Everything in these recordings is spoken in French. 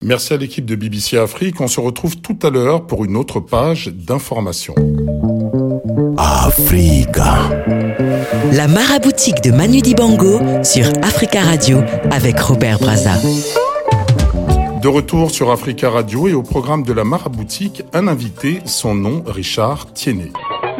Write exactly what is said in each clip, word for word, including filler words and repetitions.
Merci à l'équipe de B B C Afrique. On se retrouve tout à l'heure pour une autre page d'information. Africa. La maraboutique de Manu Dibango sur Africa Radio avec Robert Brazza. De retour sur Africa Radio et au programme de la maraboutique, un invité, son nom Richard Tiénet.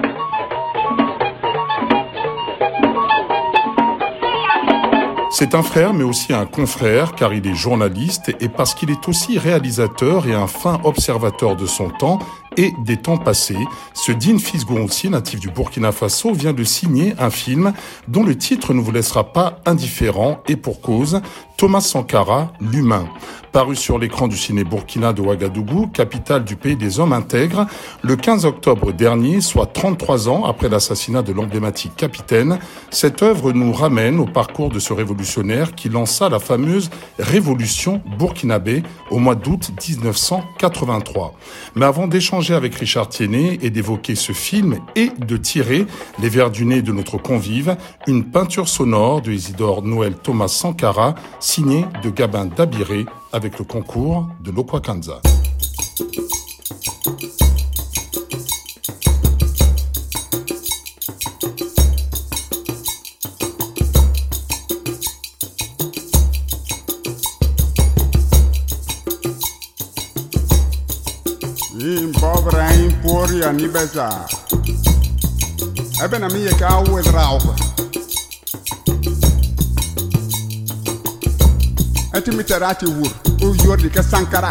C'est un frère mais aussi un confrère car il est journaliste et parce qu'il est aussi réalisateur et un fin observateur de son temps et des temps passés. Ce Dean Fisgounsi, natif du Burkina Faso, vient de signer un film dont le titre ne vous laissera pas indifférent et pour cause, Thomas Sankara, l'humain. Paru sur l'écran du ciné Burkina de Ouagadougou, capitale du pays des hommes intègres, le quinze octobre dernier, soit trente-trois ans après l'assassinat de l'emblématique capitaine, cette œuvre nous ramène au parcours de ce révolutionnaire qui lança la fameuse révolution burkinabé au mois d'août dix-neuf cent quatre-vingt-trois. Mais avant d'échanger avec Richard Tiénet et d'évoquer ce film et de tirer les vers du nez de notre convive, une peinture sonore de Isidore Noël Thomas Sankara, signée de Gabin Dabiré, avec le concours de l'Okwakanza. Bobrain Poria Nibeza. Eben ami je ka with rauwe. Eti miterati wur. U yordi ka Sankara.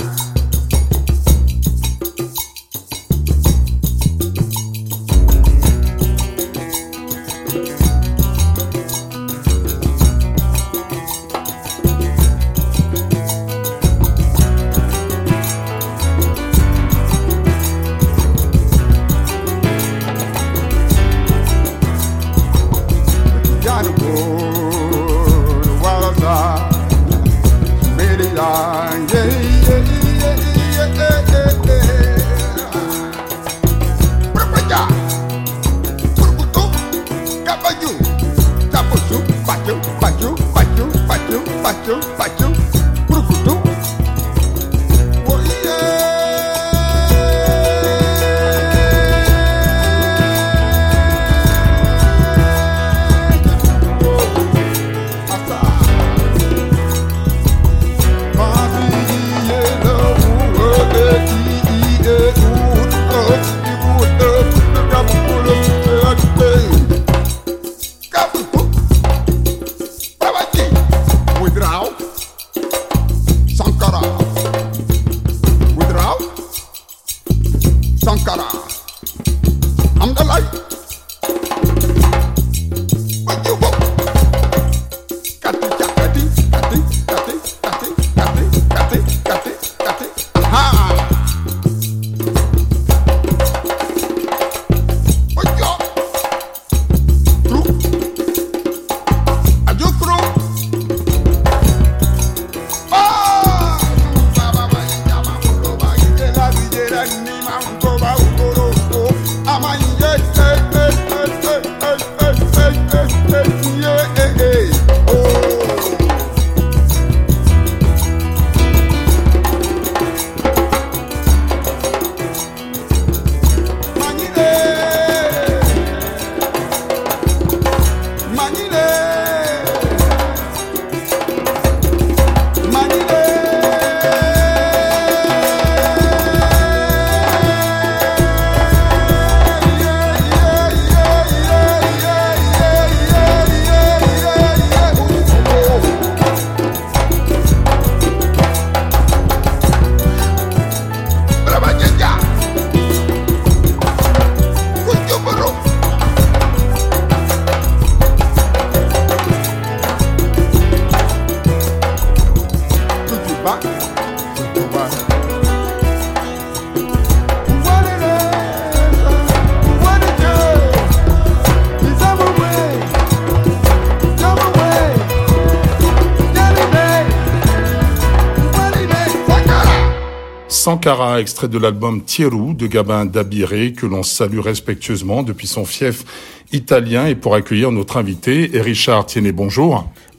Sankara, extrait de l'album Thierou de Gabin Dabiré, que l'on salue respectueusement depuis son fief italien et pour accueillir notre invité, Richard Tiénet. Bonjour.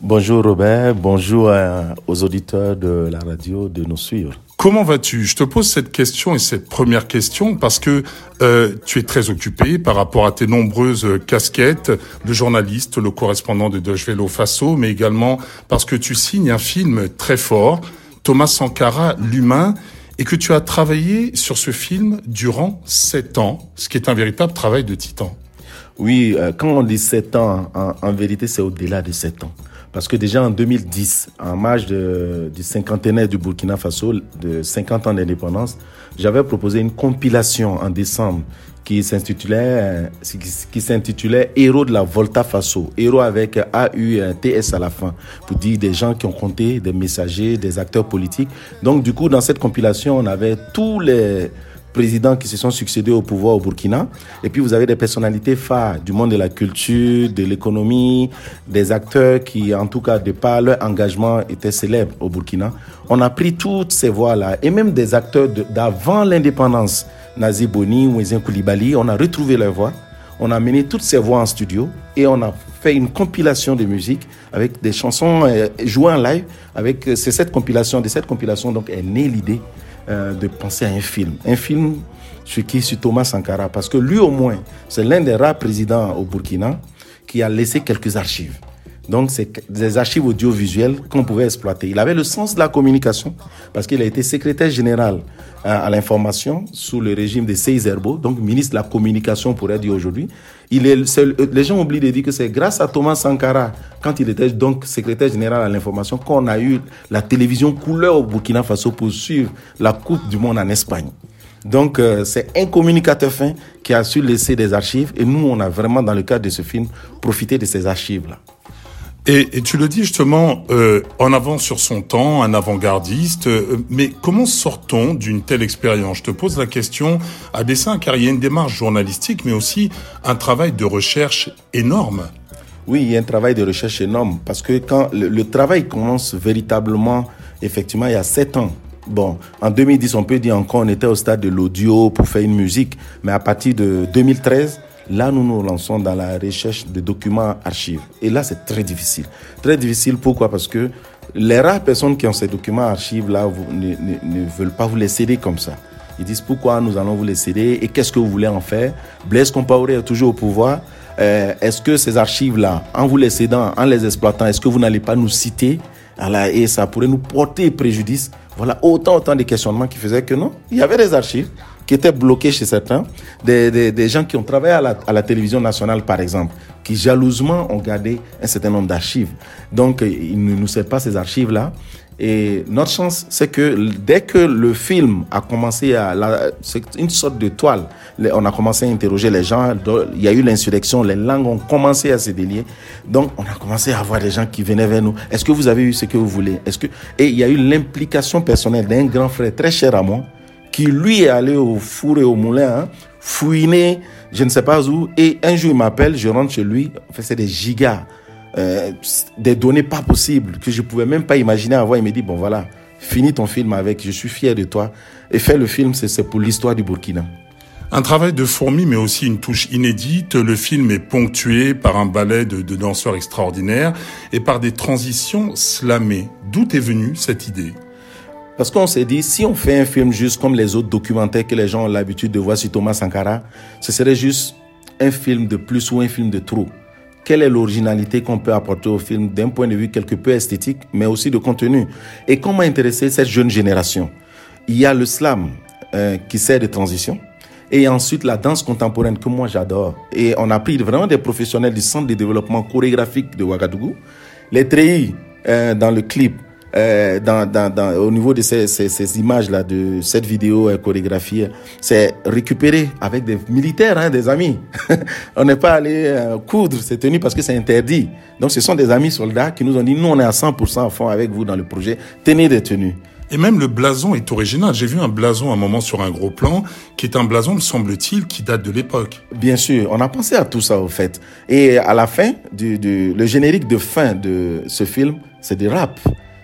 Bonjour Robert, bonjour euh, aux auditeurs de la radio de nous suivre. Comment vas-tu? Je te pose cette question et cette première question parce que euh, tu es très occupé par rapport à tes nombreuses casquettes, le journaliste, le correspondant de Deutsche Welle au Faso, mais également parce que tu signes un film très fort, Thomas Sankara, l'humain, et que tu as travaillé sur ce film durant sept ans, ce qui est un véritable travail de titan. Oui, euh, quand on dit sept ans, en, en vérité c'est au-delà de sept ans. Parce que déjà en deux mille dix, en marge de, du cinquantenaire du Burkina Faso, de cinquante ans d'indépendance, j'avais proposé une compilation en décembre qui s'intitulait, qui, qui s'intitulait Héros de la Volta Faso. Héros avec A U T S à la fin, pour dire des gens qui ont compté, des messagers, des acteurs politiques. Donc du coup, dans cette compilation, on avait tous les présidents qui se sont succédés au pouvoir au Burkina. Et puis vous avez des personnalités phares du monde de la culture, de l'économie, des acteurs qui, en tout cas, de par leur engagement, étaient célèbres au Burkina. On a pris toutes ces voix-là, et même des acteurs de, d'avant l'indépendance, Nazi Boni, Mouezin Koulibaly, on a retrouvé leurs voix. On a mené toutes ces voix en studio et on a fait une compilation de musique avec des chansons euh, jouées en live. Avec, euh, c'est cette compilation, de cette compilation donc est née l'idée Euh, de penser à un film. Un film sur qui? Sur Thomas Sankara. Parce que lui, au moins, c'est l'un des rares présidents au Burkina qui a laissé quelques archives. Donc, c'est des archives audiovisuelles qu'on pouvait exploiter. Il avait le sens de la communication parce qu'il a été secrétaire général à, à l'information sous le régime de Seyi Zerbo, donc ministre de la communication, on pourrait dire aujourd'hui. Il est, c'est, les gens oublient de dire que c'est grâce à Thomas Sankara, quand il était donc secrétaire général à l'information, qu'on a eu la télévision couleur au Burkina Faso pour suivre la Coupe du Monde en Espagne. Donc, euh, c'est un communicateur fin qui a su laisser des archives et nous, on a vraiment, dans le cadre de ce film, profité de ces archives-là. Et, et tu le dis justement, euh, en avant sur son temps, un avant-gardiste, euh, mais comment sort-on d'une telle expérience? Je te pose la question à dessein, car il y a une démarche journalistique, mais aussi un travail de recherche énorme. Oui, il y a un travail de recherche énorme, parce que quand le, le travail commence véritablement, effectivement, il y a sept ans. Bon, en deux mille dix, on peut dire encore, on était au stade de l'audio pour faire une musique, mais à partir de deux mille treize, là, nous nous lançons dans la recherche de documents archives. Et là, c'est très difficile. Très difficile, pourquoi? Parce que les rares personnes qui ont ces documents archives-là vous, ne, ne, ne veulent pas vous les céder comme ça. Ils disent pourquoi nous allons vous les céder et qu'est-ce que vous voulez en faire? Blaise Compaoré est toujours au pouvoir. Euh, est-ce que ces archives-là, en vous les cédant, en les exploitant, est-ce que vous n'allez pas nous citer? Alors, et ça pourrait nous porter préjudice. Voilà, autant, autant de questionnements qui faisaient que non. Il y avait des archives qui étaient bloqués chez certains, des, des, des gens qui ont travaillé à la, à la télévision nationale, par exemple, qui jalousement ont gardé un certain nombre d'archives. Donc, ils ne nous cèdent pas ces archives-là. Et notre chance, c'est que dès que le film a commencé à... La, c'est une sorte de toile. On a commencé à interroger les gens. Il y a eu l'insurrection. Les langues ont commencé à se délier. Donc, on a commencé à avoir des gens qui venaient vers nous. Est-ce que vous avez eu ce que vous voulez? Est-ce que... Et il y a eu l'implication personnelle d'un grand frère très cher à moi, qui lui est allé au four et au moulin, hein, fouiner, je ne sais pas où. Et un jour, il m'appelle, je rentre chez lui. En fait, c'est des gigas. Euh, des données pas possibles que je pouvais même pas imaginer avoir. Il me dit bon voilà, finis ton film avec, je suis fier de toi et fais le film, c'est, c'est pour l'histoire du Burkina. Un travail de fourmi, mais aussi une touche inédite. Le film est ponctué par un ballet de, de danseurs extraordinaires et par des transitions slamées. D'où est venue cette idée? Parce qu'on s'est dit, si on fait un film juste comme les autres documentaires que les gens ont l'habitude de voir sur Thomas Sankara, ce serait juste un film de plus ou un film de trop. Quelle est l'originalité qu'on peut apporter au film d'un point de vue quelque peu esthétique, mais aussi de contenu? Et comment intéresser cette jeune génération? Il y a le slam euh, qui sert de transition, et ensuite la danse contemporaine que moi j'adore. Et on a pris vraiment des professionnels du Centre de développement chorégraphique de Ouagadougou. Les treillis euh, dans le clip, Euh, dans, dans, dans, au niveau de ces, ces, ces images-là, de cette vidéo euh, chorégraphiée, c'est récupéré avec des militaires, hein, des amis. On n'est pas allé euh, coudre ces tenues parce que c'est interdit. Donc ce sont des amis soldats qui nous ont dit, nous on est à cent pour cent à fond avec vous dans le projet, tenez des tenues. Et même le blason est original. J'ai vu un blason à un moment sur un gros plan, qui est un blason, me semble-t-il, qui date de l'époque. Bien sûr, on a pensé à tout ça au fait. Et à la fin, du, du, le générique de fin de ce film, c'est du rap.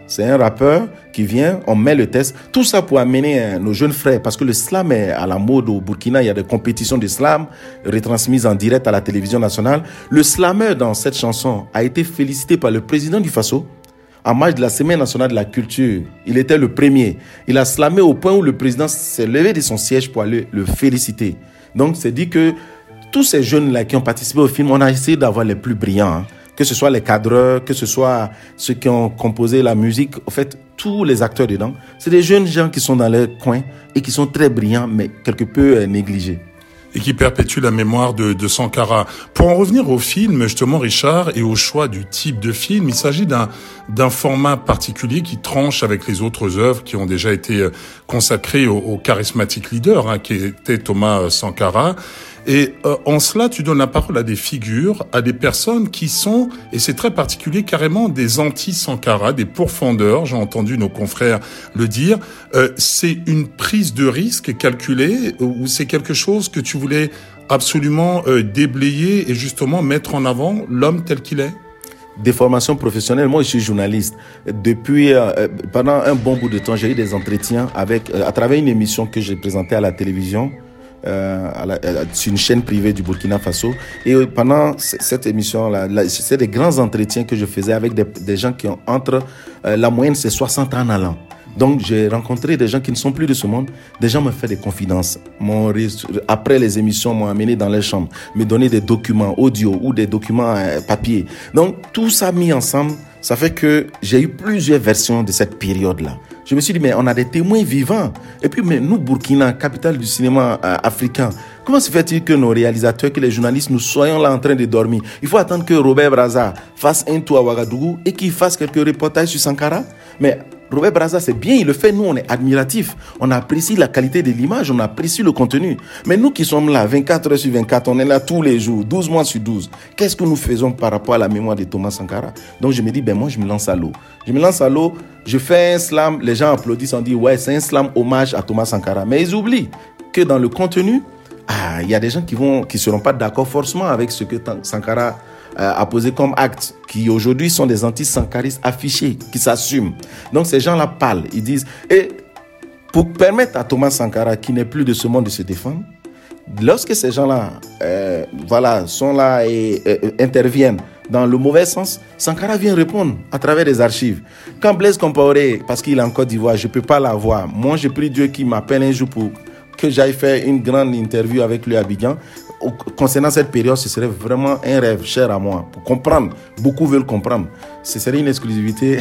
C'est un rappeur qui vient, on met le test. Tout ça pour amener hein, nos jeunes frères, parce que le slam est à la mode au Burkina. Il y a des compétitions de slam retransmises en direct à la télévision nationale. Le slameur dans cette chanson a été félicité par le président du Faso en marge de la Semaine nationale de la culture. Il était le premier. Il a slamé au point où le président s'est levé de son siège pour aller le féliciter. Donc c'est dit que tous ces jeunes-là qui ont participé au film, on a essayé d'avoir les plus brillants, hein. Que ce soit les cadreurs, que ce soit ceux qui ont composé la musique, en fait, tous les acteurs dedans, c'est des jeunes gens qui sont dans leur coin et qui sont très brillants, mais quelque peu euh, négligés. Et qui perpétuent la mémoire de, de Sankara. Pour en revenir au film, justement, Richard, et au choix du type de film, il s'agit d'un, d'un format particulier qui tranche avec les autres œuvres qui ont déjà été consacrées au, au charismatique leader, hein, qui était Thomas Sankara. Et euh, en cela, tu donnes la parole à des figures, à des personnes qui sont, et c'est très particulier, carrément des anti-Sankara, des pourfendeurs, j'ai entendu nos confrères le dire. Euh, c'est une prise de risque calculée ou c'est quelque chose que tu voulais absolument euh, déblayer et justement mettre en avant l'homme tel qu'il est ? Des formations professionnelles, moi je suis journaliste. Depuis, euh, pendant un bon bout de temps, j'ai eu des entretiens avec, euh, à travers une émission que j'ai présentée à la télévision, Euh, à la, à, sur une chaîne privée du Burkina Faso. Et euh, pendant c- cette émission-là, là, c'est des grands entretiens que je faisais avec des, des gens qui ont entre, euh, la moyenne c'est soixante ans en allant. Donc j'ai rencontré des gens qui ne sont plus de ce monde. Des gens m'ont fait des confidences. M'ont, après les émissions, m'ont amené dans les chambres, me donné des documents audio ou des documents euh, papier. Donc tout ça mis ensemble, ça fait que j'ai eu plusieurs versions de cette période-là. Je me suis dit, mais on a des témoins vivants. Et puis, mais nous, Burkina, capitale du cinéma euh, africain, comment se fait-il que nos réalisateurs, que les journalistes, nous soyons là en train de dormir? Il faut attendre que Robert Brazza fasse un tour à Ouagadougou et qu'il fasse quelques reportages sur Sankara. Mais Robert Brazza, c'est bien, il le fait. Nous, on est admiratifs. On apprécie la qualité de l'image, on apprécie le contenu. Mais nous qui sommes là, vingt-quatre heures sur vingt-quatre, on est là tous les jours, douze mois sur douze. Qu'est-ce que nous faisons par rapport à la mémoire de Thomas Sankara? Donc, je me dis, ben moi, je me lance à l'eau. Je me lance à l'eau, je fais un slam, les gens applaudissent, on dit, ouais, c'est un slam hommage à Thomas Sankara. Mais ils oublient que dans le contenu, ah, il y a des gens qui vont, qui seront pas d'accord forcément avec ce que Sankara euh, a posé comme acte, qui aujourd'hui sont des anti-sankaristes affichés, qui s'assument. Donc ces gens-là parlent, ils disent, et pour permettre à Thomas Sankara, qui n'est plus de ce monde, de se défendre, lorsque ces gens-là, euh, voilà, sont là et euh, interviennent dans le mauvais sens, Sankara vient répondre à travers des archives. Quand Blaise Compaoré, parce qu'il est en Côte d'Ivoire, je peux pas l'avoir. Moi, j'ai pris Dieu qui m'appelle un jour pour que j'aille faire une grande interview avec lui à Abidjan. Concernant cette période, ce serait vraiment un rêve cher à moi, pour comprendre. Beaucoup veulent comprendre. Ce serait une exclusivité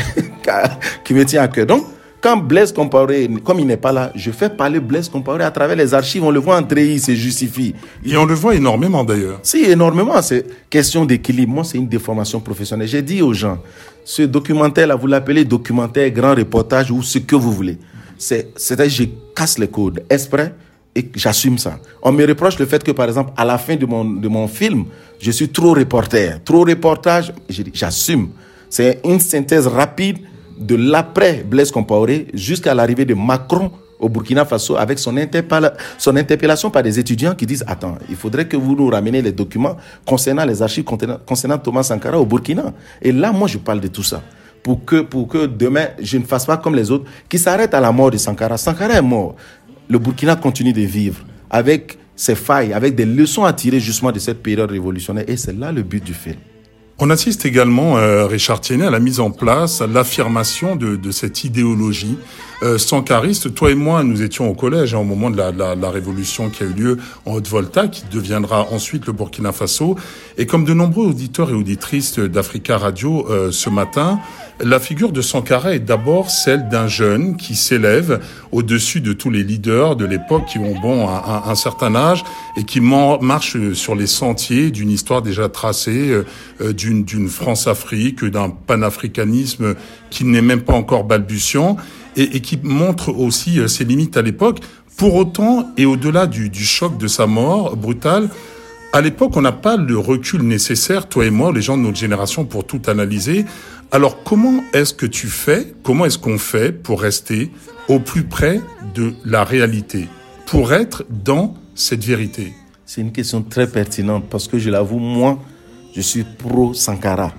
qui me tient à cœur. Donc, quand Blaise Compaoré, comme il n'est pas là, je fais parler Blaise Compaoré à travers les archives. On le voit entrer, il se justifie. Et on le voit énormément d'ailleurs. Si, énormément. C'est question d'équilibre. Moi, c'est une déformation professionnelle. J'ai dit aux gens, ce documentaire-là, vous l'appelez documentaire, grand reportage ou ce que vous voulez. C'est, c'est-à-dire, je casse les codes exprès et j'assume ça. On me reproche le fait que, par exemple, à la fin de mon, de mon film, je suis trop reporter, trop reportage. Je dis, j'assume. C'est une synthèse rapide de l'après Blaise Compaoré jusqu'à l'arrivée de Macron au Burkina Faso avec son, interpella- son interpellation par des étudiants qui disent « Attends, il faudrait que vous nous rameniez les documents concernant les archives concernant Thomas Sankara au Burkina. » Et là, moi, je parle de tout ça. Pour que, pour que demain, je ne fasse pas comme les autres qui s'arrêtent à la mort de Sankara. Sankara est mort. Le Burkina continue de vivre avec ses failles, avec des leçons à tirer justement de cette période révolutionnaire. Et c'est là le but du film. On assiste également, euh, Richard Tiennet, à la mise en place, à l'affirmation de, de cette idéologie euh, sankariste. Toi et moi, nous étions au collège hein, au moment de la, la, la révolution qui a eu lieu en Haute-Volta, qui deviendra ensuite le Burkina Faso. Et comme de nombreux auditeurs et auditrices d'Africa Radio euh, ce matin, la figure de Sankara est d'abord celle d'un jeune qui s'élève au-dessus de tous les leaders de l'époque qui ont bon un, un, un certain âge et qui man- marche sur les sentiers d'une histoire déjà tracée, euh, d'une, d'une France-Afrique, d'un panafricanisme qui n'est même pas encore balbutiant et, et qui montre aussi euh, ses limites à l'époque. Pour autant, et au-delà du, du choc de sa mort brutale, à l'époque, on n'a pas le recul nécessaire, toi et moi, les gens de notre génération, pour tout analyser. Alors, comment est-ce que tu fais, comment est-ce qu'on fait pour rester au plus près de la réalité, pour être dans cette vérité? C'est une question très pertinente parce que je l'avoue, moi, je suis pro-Sankara.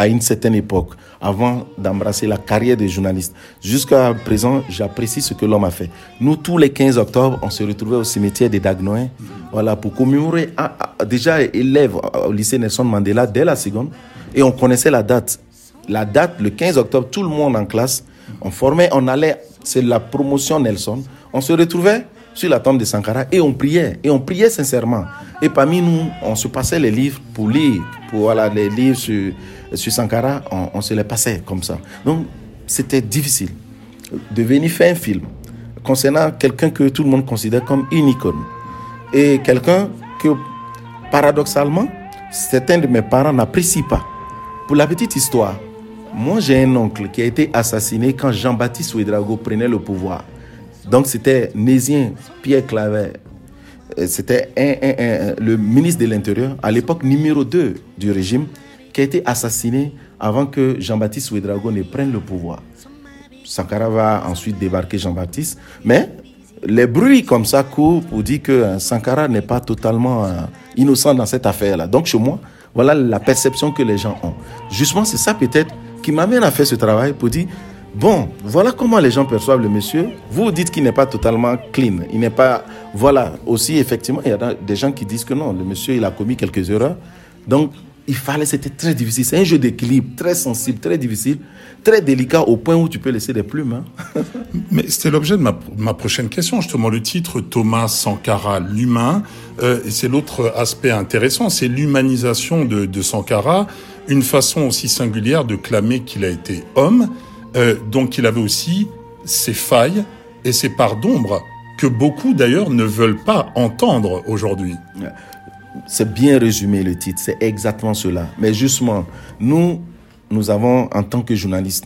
à une certaine époque, avant d'embrasser la carrière de journaliste. Jusqu'à présent, j'apprécie ce que l'homme a fait. Nous, tous les quinze octobre, on se retrouvait au cimetière des Dagnoins, voilà, pour commémorer, ah, ah, déjà élève au lycée Nelson Mandela dès la seconde, et on connaissait la date. La date, le quinze octobre, tout le monde en classe, on formait, on allait, c'est la promotion Nelson, on se retrouvait sur la tombe de Sankara et on priait, et on priait sincèrement. Et parmi nous, on se passait les livres pour lire, pour voilà, les livres sur, sur Sankara, on, on se les passait comme ça. Donc, c'était difficile de venir faire un film concernant quelqu'un que tout le monde considère comme une icône. Et quelqu'un que, paradoxalement, certains de mes parents n'apprécient pas. Pour la petite histoire, moi j'ai un oncle qui a été assassiné quand Jean-Baptiste Ouédraogo prenait le pouvoir. Donc c'était Nésien Pierre Claver. C'était un, un, un, le ministre de l'Intérieur, à l'époque numéro deux du régime, qui a été assassiné avant que Jean-Baptiste Ouédraogo ne prenne le pouvoir. Sankara va ensuite débarquer Jean-Baptiste, mais les bruits comme ça courent pour dire que Sankara n'est pas totalement euh, innocent dans cette affaire-là. Donc chez moi, voilà la perception que les gens ont. Justement, c'est ça peut-être qui m'amène à faire ce travail pour dire, bon, voilà comment les gens perçoivent le monsieur. Vous dites qu'il n'est pas totalement clean. Il n'est pas... Voilà, aussi, effectivement, il y a des gens qui disent que non, le monsieur, il a commis quelques erreurs. Donc, il fallait, c'était très difficile. C'est un jeu d'équilibre très sensible, très difficile, très délicat au point où tu peux laisser des plumes. Hein. Mais c'était l'objet de ma, ma prochaine question, justement, le titre Thomas Sankara, l'humain. Euh, et c'est l'autre aspect intéressant, c'est l'humanisation de, de Sankara, une façon aussi singulière de clamer qu'il a été homme, euh, donc il avait aussi ses failles et ses parts d'ombre que beaucoup d'ailleurs ne veulent pas entendre aujourd'hui. C'est bien résumé le titre, c'est exactement cela. Mais justement, nous, nous avons, en tant que journalistes,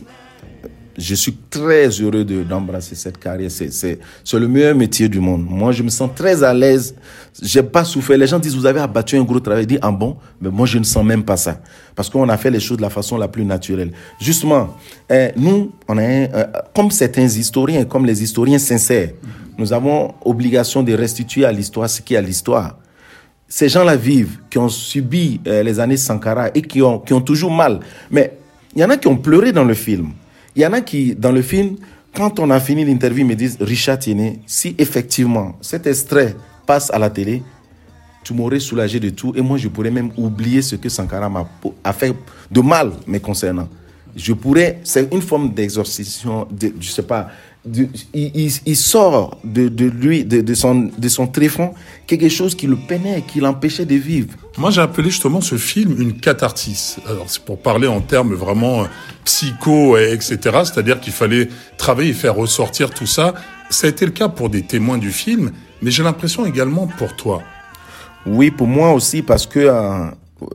je suis très heureux de, d'embrasser cette carrière. C'est, c'est, c'est le meilleur métier du monde. Moi, je me sens très à l'aise. J'ai pas souffert. Les gens disent, vous avez abattu un gros travail. Je dis, ah bon? Mais moi, je ne sens même pas ça. Parce qu'on a fait les choses de la façon la plus naturelle. Justement, eh, nous, on a un, euh, comme certains historiens, comme les historiens sincères, nous avons obligation de restituer à l'histoire ce qui est à l'histoire. Ces gens-là vivent, qui ont subi euh, les années Sankara et qui ont, qui ont toujours mal. Mais il y en a qui ont pleuré dans le film. Il y en a qui, dans le film, quand on a fini l'interview, me disent, Richard Tiéné, si effectivement cet extrait passe à la télé, tu m'aurais soulagé de tout et moi je pourrais même oublier ce que Sankara m'a a fait de mal me concernant. Je pourrais, c'est une forme d'exorcisation, de, je sais pas, de, il, il, il sort de, de lui, de, de, son, de son tréfonds, quelque chose qui le peinait, qui l'empêchait de vivre. Moi, j'ai appelé justement ce film une catharsis. Alors, c'est pour parler en termes vraiment psycho, et cetera. C'est-à-dire qu'il fallait travailler et faire ressortir tout ça. Ça a été le cas pour des témoins du film, mais j'ai l'impression également pour toi. Oui, pour moi aussi, parce que euh,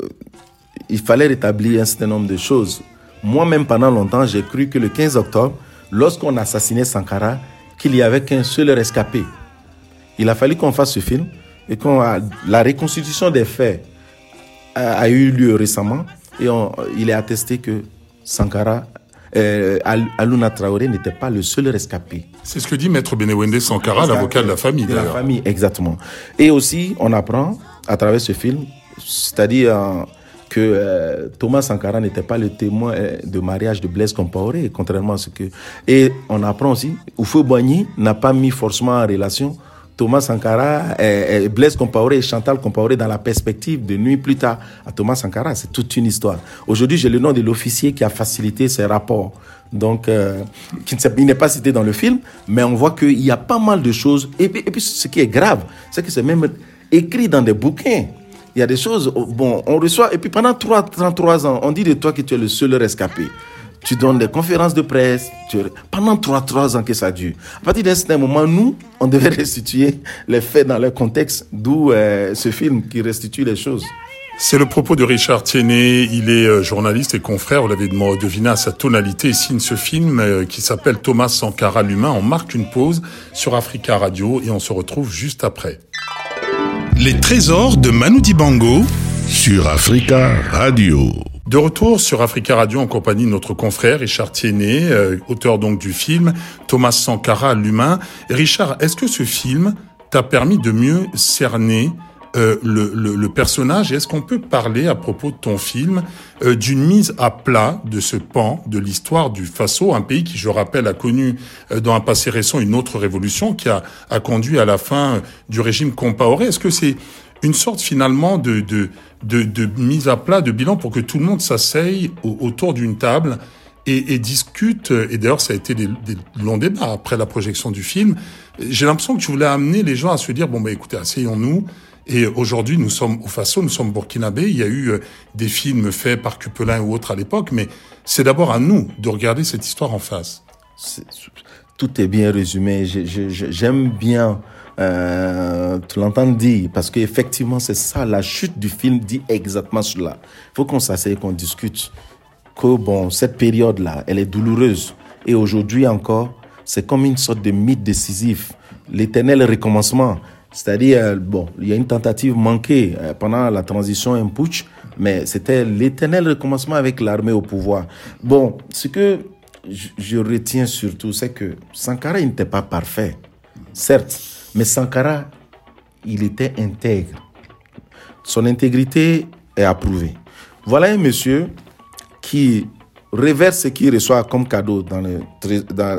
il fallait rétablir un certain nombre de choses. Moi-même, pendant longtemps, j'ai cru que le quinze octobre, lorsqu'on assassinait Sankara, qu'il n'y avait qu'un seul rescapé. Il a fallu qu'on fasse ce film et qu'on a, la reconstitution des faits a, a eu lieu récemment et on, il est attesté que Sankara, euh, Aluna Traoré n'était pas le seul rescapé. C'est ce que dit Maître Benewende Sankara, l'avocat de la famille. De la famille, exactement. Et aussi, on apprend à travers ce film, c'est-à-dire euh, que euh, Thomas Sankara n'était pas le témoin euh, de mariage de Blaise Compaoré, contrairement à ce que... Et on apprend aussi, Houphouët-Boigny n'a pas mis forcément en relation Thomas Sankara, euh, Blaise Compaoré et Chantal Compaoré dans la perspective de nuit plus tard à Thomas Sankara. C'est toute une histoire. Aujourd'hui, j'ai le nom de l'officier qui a facilité ces rapports. Donc, euh, qui ne, il n'est pas cité dans le film, mais on voit qu'il y a pas mal de choses. Et puis, et puis ce qui est grave, c'est que c'est même écrit dans des bouquins. Il y a des choses, bon, on reçoit, et puis pendant trente-trois ans, on dit de toi que tu es le seul rescapé. Tu donnes des conférences de presse, tu... pendant trente-trois ans que ça dure. À partir d'un certain moment, nous, on devait restituer les faits dans leur contexte, d'où euh, ce film qui restitue les choses. C'est le propos de Richard Tiéné, il est journaliste et confrère, vous l'avez deviné à sa tonalité, il signe ce film qui s'appelle Thomas Sankara, l'humain. On marque une pause sur Africa Radio et on se retrouve juste après. Les trésors de Manu Dibango sur Africa Radio. De retour sur Africa Radio en compagnie de notre confrère Richard Tiéné, euh, auteur donc du film Thomas Sankara, l'humain. Richard, est-ce que ce film t'a permis de mieux cerner euh, le, le, le personnage. Est-ce qu'on peut parler, à propos de ton film, euh, d'une mise à plat de ce pan de l'histoire du Faso, un pays qui, je rappelle, a connu euh, dans un passé récent une autre révolution qui a, a conduit à la fin euh, du régime Compaoré. Est-ce que c'est une sorte finalement de, de, de, de mise à plat, de bilan pour que tout le monde s'asseye au, autour d'une table et, et discute, et d'ailleurs ça a été des, des longs débats après la projection du film. J'ai l'impression que tu voulais amener les gens à se dire, bon bah écoutez, asseyons-nous, et aujourd'hui nous sommes au Faso, nous sommes burkinabés, il y a eu des films faits par Cupelin ou autres à l'époque, mais c'est d'abord à nous de regarder cette histoire en face. C'est, tout est bien résumé, je, je, je, j'aime bien euh, tu l'entends dire, parce qu'effectivement c'est ça, la chute du film dit exactement cela. Il faut qu'on s'asseye, qu'on discute. Que bon, cette période-là, elle est douloureuse. Et aujourd'hui encore, c'est comme une sorte de mythe décisif. L'éternel recommencement. C'est-à-dire, bon, il y a une tentative manquée euh, pendant la transition, un putsch, mais c'était l'éternel recommencement avec l'armée au pouvoir. Bon, ce que je, je retiens surtout, c'est que Sankara, il n'était pas parfait. Certes, mais Sankara, il était intègre. Son intégrité est approuvée. Voilà un monsieur qui reverse ce qu'il reçoit comme cadeau dans le dans,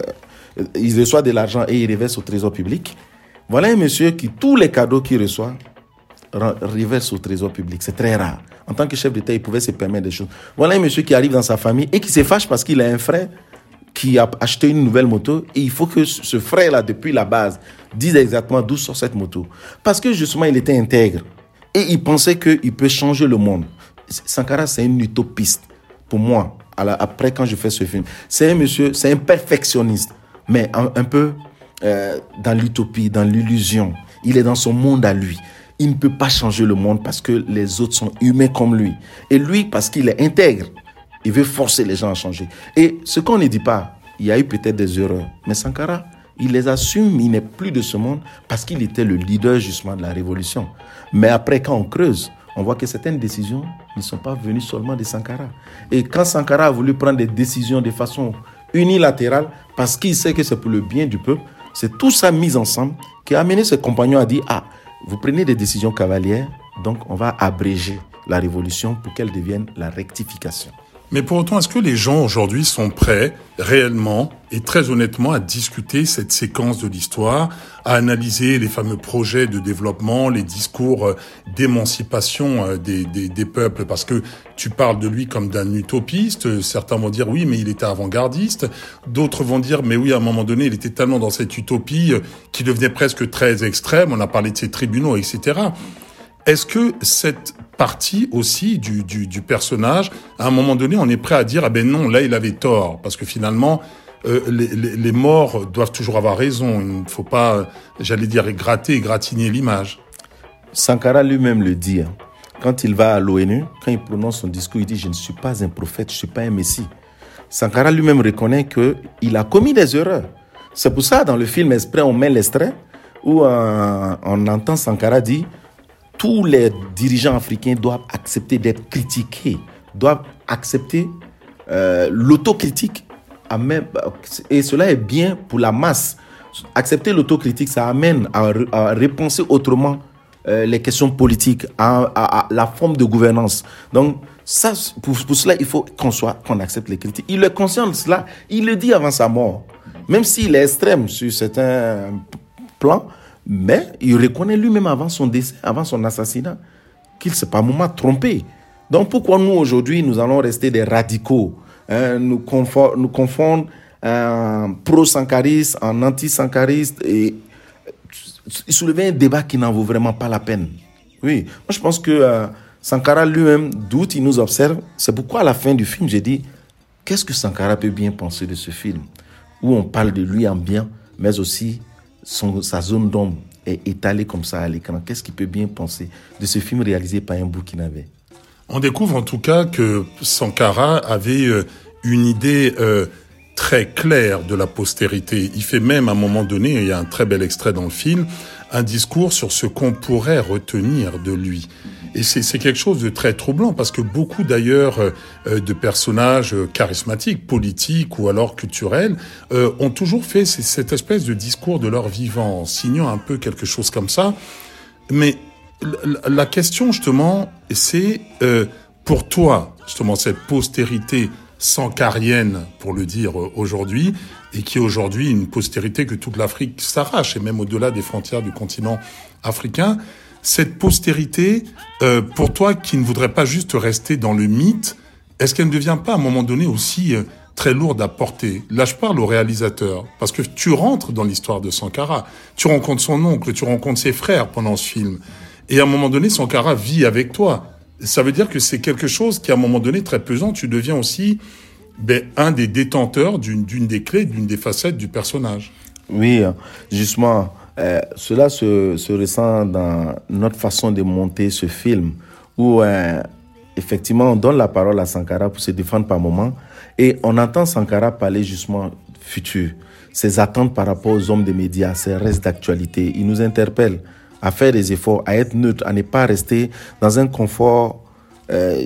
il reçoit de l'argent et il reverse au trésor public. Voilà un monsieur qui, tous les cadeaux qu'il reçoit, reverse au trésor public. C'est très rare. En tant que chef d'État, il pouvait se permettre des choses. Voilà un monsieur qui arrive dans sa famille et qui se fâche parce qu'il a un frère qui a acheté une nouvelle moto, et il faut que ce frère-là, depuis la base, dise exactement d'où sort cette moto. Parce que justement, il était intègre et il pensait qu'il peut changer le monde. Sankara, c'est un utopiste. Pour moi, après quand je fais ce film, c'est un monsieur, c'est un perfectionniste, mais un, un peu euh, dans l'utopie, dans l'illusion. Il est dans son monde à lui. Il ne peut pas changer le monde parce que les autres sont humains comme lui. Et lui, parce qu'il est intègre, il veut forcer les gens à changer. Et ce qu'on ne dit pas, il y a eu peut-être des erreurs, mais Sankara, il les assume, il n'est plus de ce monde parce qu'il était le leader justement de la révolution. Mais après, quand on creuse, on voit que certaines décisions ne sont pas venues seulement de Sankara. Et quand Sankara a voulu prendre des décisions de façon unilatérale, parce qu'il sait que c'est pour le bien du peuple, c'est tout ça mis ensemble qui a amené ses compagnons à dire « Ah, vous prenez des décisions cavalières, donc on va abréger la révolution pour qu'elle devienne la rectification. » Mais pour autant, est-ce que les gens aujourd'hui sont prêts réellement et très honnêtement à discuter cette séquence de l'histoire, à analyser les fameux projets de développement, les discours d'émancipation des, des, des peuples? Parce que tu parles de lui comme d'un utopiste. Certains vont dire oui, mais il était avant-gardiste. D'autres vont dire mais oui, à un moment donné, il était tellement dans cette utopie qui devenait presque très extrême. On a parlé de ses tribunaux, et cetera. Est-ce que cette partie aussi du, du, du personnage, à un moment donné, on est prêt à dire « Ah ben non, là, il avait tort », parce que finalement, euh, les, les, les morts doivent toujours avoir raison. Il ne faut pas, j'allais dire, gratter et gratigner l'image. Sankara lui-même le dit. Hein. Quand il va à l'ONU, quand il prononce son discours, il dit « Je ne suis pas un prophète, je ne suis pas un messie ». Sankara lui-même reconnaît qu'il a commis des erreurs. C'est pour ça, dans le film Esprit, on met l'extrait où euh, on entend Sankara dire « Tous les dirigeants africains doivent accepter d'être critiqués, doivent accepter euh, l'autocritique. Et cela est bien pour la masse. Accepter l'autocritique, ça amène à, à repenser autrement euh, les questions politiques, à, à, à la forme de gouvernance. Donc, ça, pour, pour cela, il faut qu'on soit, qu'on accepte les critiques. Il est conscient de cela, il le dit avant sa mort. Même s'il est extrême sur certains plans, mais il reconnaît lui-même avant son décès, avant son assassinat, qu'il ne s'est pas un moment trompé. Donc pourquoi nous, aujourd'hui, nous allons rester des radicaux, hein, nous, confondre, nous confondre un pro-sankariste, un anti-sankariste, et soulever un débat qui n'en vaut vraiment pas la peine. Oui, moi je pense que euh, Sankara lui-même doute, il nous observe. C'est pourquoi à la fin du film, j'ai dit, qu'est-ce que Sankara peut bien penser de ce film, où on parle de lui en bien, mais aussi Son, sa zone d'ombre est étalée comme ça à l'écran. Qu'est-ce qu'il peut bien penser de ce film réalisé par un Burkinabé? On découvre en tout cas que Sankara avait euh, une idée euh, très claire de la postérité. Il fait même à un moment donné, il y a un très bel extrait dans le film, un discours sur ce qu'on pourrait retenir de lui. Et c'est, c'est quelque chose de très troublant parce que beaucoup d'ailleurs euh, de personnages charismatiques, politiques ou alors culturels euh, ont toujours fait cette espèce de discours de leur vivant, en signant un peu quelque chose comme ça. Mais la, la question, justement, c'est euh, pour toi, justement, cette postérité sankarienne, pour le dire aujourd'hui, et qui est aujourd'hui une postérité que toute l'Afrique s'arrache, et même au-delà des frontières du continent africain. Cette postérité, euh, pour toi, qui ne voudrait pas juste rester dans le mythe, est-ce qu'elle ne devient pas à un moment donné aussi euh, très lourde à porter? Là, je parle au réalisateur, parce que tu rentres dans l'histoire de Sankara, tu rencontres son oncle, tu rencontres ses frères pendant ce film, et à un moment donné, Sankara vit avec toi. Ça veut dire que c'est quelque chose qui, à un moment donné, très pesant, tu deviens aussi ben, un des détenteurs d'une, d'une des clés, d'une des facettes du personnage. Oui, justement, euh, cela se, se ressent dans notre façon de monter ce film, où euh, effectivement on donne la parole à Sankara pour se défendre par moment, et on entend Sankara parler justement futur, ses attentes par rapport aux hommes des médias, ses restes d'actualité. Il nous interpelle à faire des efforts, à être neutre, à ne pas rester dans un confort, euh,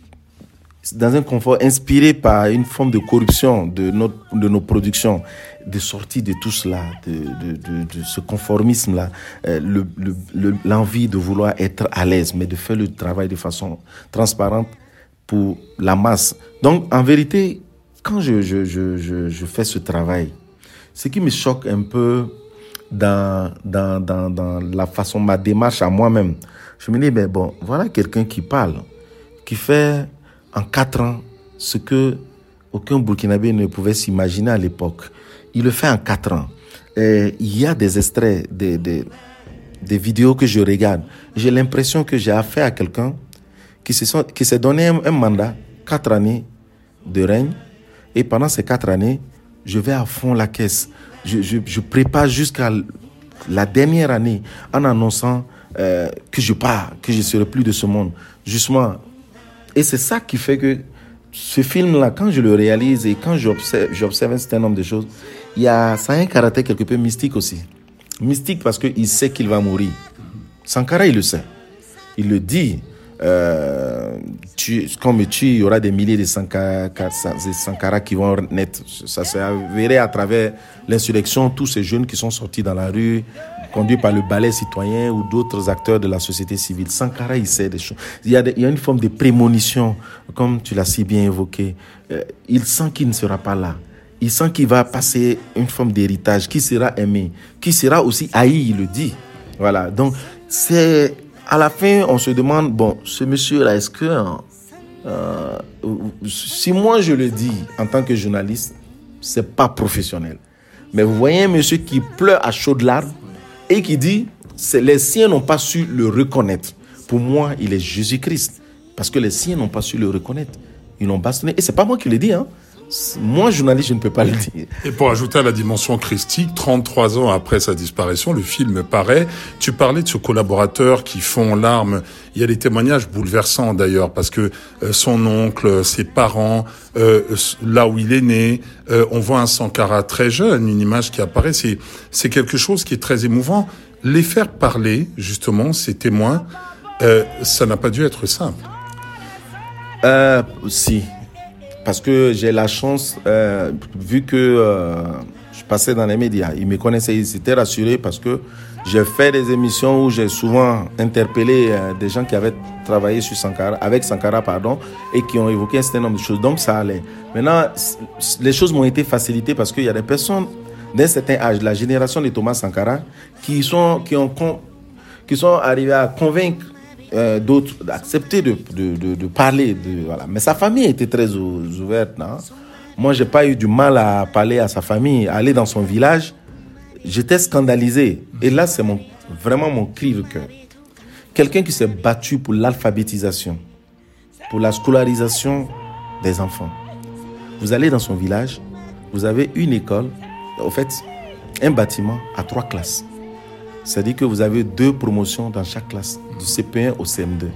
dans un confort inspiré par une forme de corruption de, notre, de nos productions, de sortir de tout cela, de, de, de, de ce conformisme-là, euh, le, le, le, l'envie de vouloir être à l'aise, mais de faire le travail de façon transparente pour la masse. Donc, en vérité, quand je, je, je, je, je fais ce travail, ce qui me choque un peu dans, dans, dans, dans la façon, ma démarche à moi-même, je me dis, ben bon, voilà quelqu'un qui parle, qui fait en quatre ans ce que aucun Burkinabé ne pouvait s'imaginer à l'époque. Il le fait en quatre ans. Et il y a des extraits, des, des, des vidéos que je regarde. J'ai l'impression que j'ai affaire à quelqu'un qui, se sont, qui s'est donné un, un mandat, quatre années de règne. Et pendant ces quatre années, je vais à fond la caisse. Je, je, je prépare jusqu'à la dernière année en annonçant euh, que je pars, que je ne serai plus de ce monde. Justement. Et c'est ça qui fait que ce film-là, quand je le réalise et quand j'observe, j'observe un certain nombre de choses, il y a, ça a un caractère quelque peu mystique aussi. Mystique parce qu'il sait qu'il va mourir. Sankara, il le sait. Il le dit. Euh, tu, quand on me tue, il y aura des milliers de Sankara, de Sankara qui vont naître. Ça s'est avéré à travers l'insurrection, tous ces jeunes qui sont sortis dans la rue, conduits par le ballet citoyen ou d'autres acteurs de la société civile. Sankara, il sait des choses. Il y a, des, il y a une forme de prémonition, comme tu l'as si bien évoqué. Euh, il sent qu'il ne sera pas là. Il sent qu'il va passer une forme d'héritage, qui sera aimé, qui sera aussi haï, il le dit. Voilà. Donc, c'est... À la fin, on se demande, bon, ce monsieur-là, est-ce que... Euh, si moi, je le dis en tant que journaliste, c'est pas professionnel. Mais vous voyez un monsieur qui pleure à chaudes larmes et qui dit, c'est, les siens n'ont pas su le reconnaître. Pour moi, il est Jésus-Christ. Parce que les siens n'ont pas su le reconnaître. Ils l'ont bastonné. Et c'est pas moi qui le dis, hein. Moi, journaliste, je ne peux pas le dire. Et pour ajouter à la dimension christique, trente-trois ans après sa disparition, le film paraît. Tu parlais de ce collaborateur qui fond l'arme. Il y a des témoignages bouleversants d'ailleurs, parce que euh, son oncle, ses parents, euh, là où il est né, euh, on voit un Sankara très jeune, une image qui apparaît. C'est, c'est quelque chose qui est très émouvant. Les faire parler, justement, ces témoins, euh, ça n'a pas dû être simple. Euh, si. Parce que j'ai la chance, euh, vu que euh, je passais dans les médias, ils me connaissaient, ils étaient rassurés parce que j'ai fait des émissions où j'ai souvent interpellé euh, des gens qui avaient travaillé sur Sankara, avec Sankara, pardon, et qui ont évoqué un certain nombre de choses. Donc ça allait. Maintenant, les choses m'ont été facilitées parce qu'il y a des personnes d'un certain âge, la génération de Thomas Sankara, qui sont, qui ont, qui sont arrivés à convaincre Euh, d'autres d'accepter de, de, de, de parler de, voilà. Mais sa famille était très ouverte, non? Moi j'ai pas eu du mal à parler à sa famille, à aller dans son village. J'étais scandalisé et là c'est mon, vraiment mon cri de cœur. Quelqu'un qui s'est battu pour l'alphabétisation, pour la scolarisation des enfants. Vous allez dans son village, vous avez une école, en fait un bâtiment à trois classes. C'est-à-dire que vous avez deux promotions dans chaque classe, du C P un au C M deux.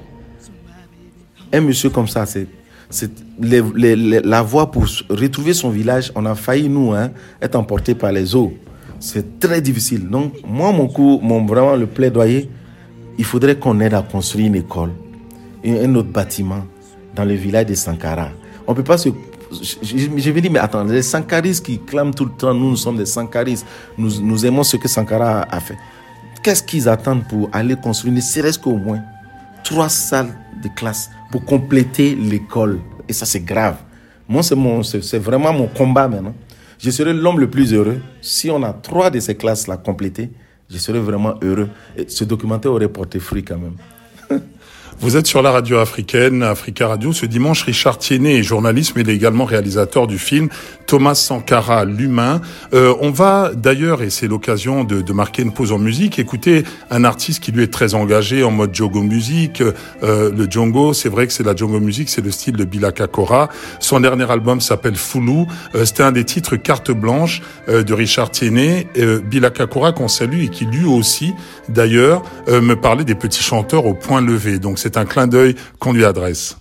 Un monsieur comme ça, c'est, c'est les, les, les, la voie pour retrouver son village, on a failli, nous, hein, être emportés par les eaux. C'est très difficile. Donc, moi, mon coup, mon, vraiment, le plaidoyer, il faudrait qu'on aide à construire une école, un autre bâtiment dans le village de Sankara. On ne peut pas se... Je, je, je vais dire, mais attends, les Sankaristes qui clament tout le temps, nous, nous sommes des Sankaristes, nous, nous aimons ce que Sankara a fait. qu'est-ce qu'ils attendent pour aller construire, ne serait-ce qu'au moins trois salles de classe pour compléter l'école. Et ça, c'est grave. Moi, c'est, mon, c'est, c'est vraiment mon combat maintenant. Je serai l'homme le plus heureux si on a trois de ces classes-là complétées. Je serais vraiment heureux. Et ce documentaire aurait porté fruit quand même. Vous êtes sur la radio africaine, Africa Radio. Ce dimanche, Richard Tiéné est journaliste, mais il est également réalisateur du film Thomas Sankara, l'humain. Euh, on va d'ailleurs, et c'est l'occasion de, de marquer une pause en musique, écouter un artiste qui lui est très engagé en mode Djongo music. Euh, le Djongo, c'est vrai que c'est la Djongo music, c'est le style de Bilaka Kora. Son dernier album s'appelle Foulou. Euh, c'était un des titres carte blanche euh, de Richard Tiéné. Euh, Bilaka Kora qu'on salue et qui lui aussi, d'ailleurs, euh, me parlait des petits chanteurs au point levé. Donc c'est C'est un clin d'œil qu'on lui adresse.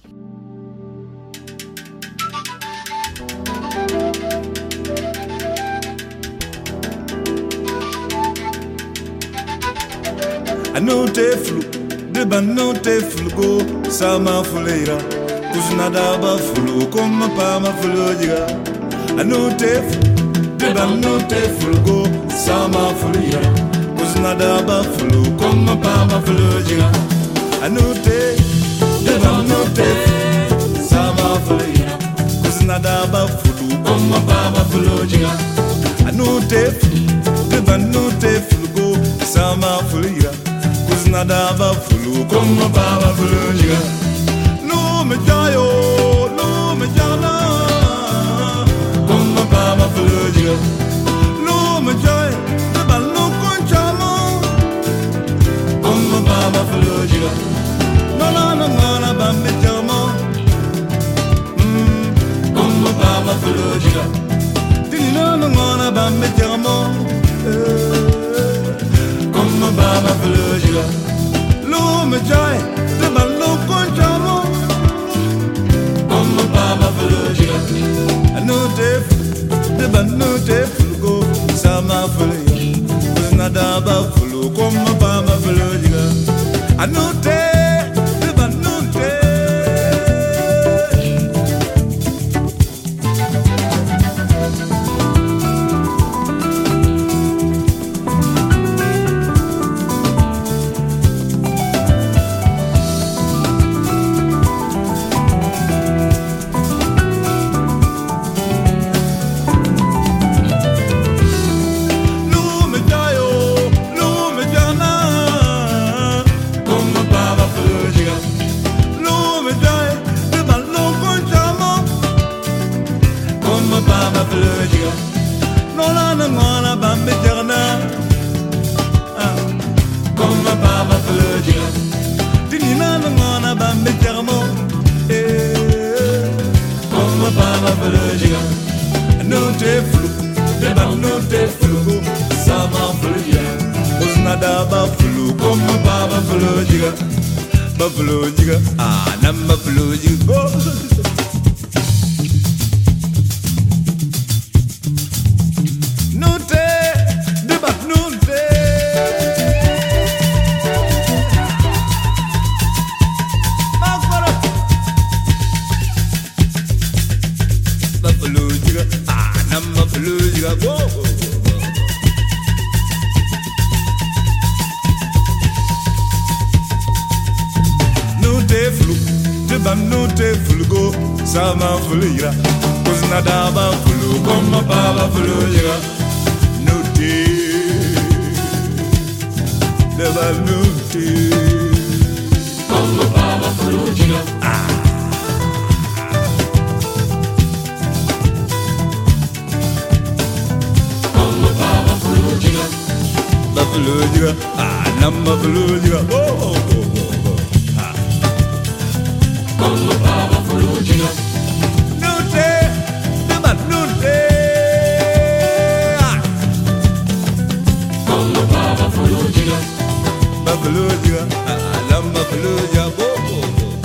Anote flu, de banote flugo, sama fuleira, kuznada ba flu, comme pa ma fluga. Anote flu, de banote flugo, sama fuleira, kuznada ba flu, comme pa ma fluga. Anote, de banote, sama fuleira, kuznada ba flu, comme pa ma fluga. Anote, de banote flugo, sama fuleira. Nada ba fulu como baba fuluja no me jayo no me jana como baba fuluja no me jay de balno con chamo como baba fuluja no no no no na ba me chamo mm como baba fuluja dini no no no na ba me chamo como baba fuluja me joy, the ballo conchamo. Come baba fuluja, I know def, the ballo def go, sama fuluja. Was nada ba fulu, come baba fuluja. I know def, the ballo def. Buffalo jigga, ah, nam buffalo jigga. Note, de bat note. Buffalo jigga, ah, nam buffalo jigga. Go. Banote fulgo, sama fulira, kuznada ba fulu, koma baba fulira, note, de banote, koma baba fulira, ah, koma baba fulira, ba fulira, ah, nama fulira, oh, oh, oh. Como baba fuluja, note, de banote. Como baba fuluja, baba fuluja, lamba fuluja, bo bo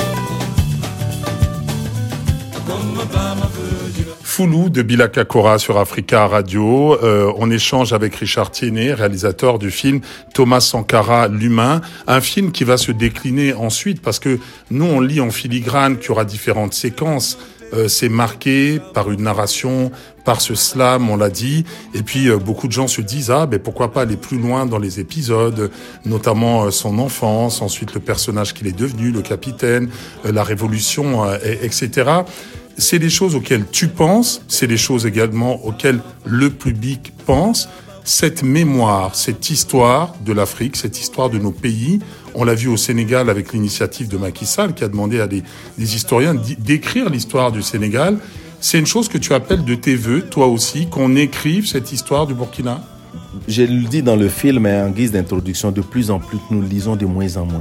bo. Como baba fuluja. Foulou de Bilaka Kora sur Africa Radio. Euh, on échange avec Richard Tiéné, réalisateur du film Thomas Sankara, l'humain. Un film qui va se décliner ensuite parce que nous, on lit en filigrane qu'il y aura différentes séquences. euh, c'est marqué par une narration, par ce slam, on l'a dit. Et puis, euh, beaucoup de gens se disent, ah, ben pourquoi pas aller plus loin dans les épisodes, notamment euh, son enfance, ensuite le personnage qu'il est devenu, le capitaine, euh, la révolution, euh, et, etc. C'est des choses auxquelles tu penses, c'est des choses également auxquelles le public pense. Cette mémoire, cette histoire de l'Afrique, cette histoire de nos pays, on l'a vu au Sénégal avec l'initiative de Macky Sall qui a demandé à des, des historiens d'écrire l'histoire du Sénégal. C'est une chose que tu appelles de tes vœux, toi aussi, qu'on écrive cette histoire du Burkina? Je le dis dans le film en guise d'introduction, de plus en plus nous lisons de moins en moins.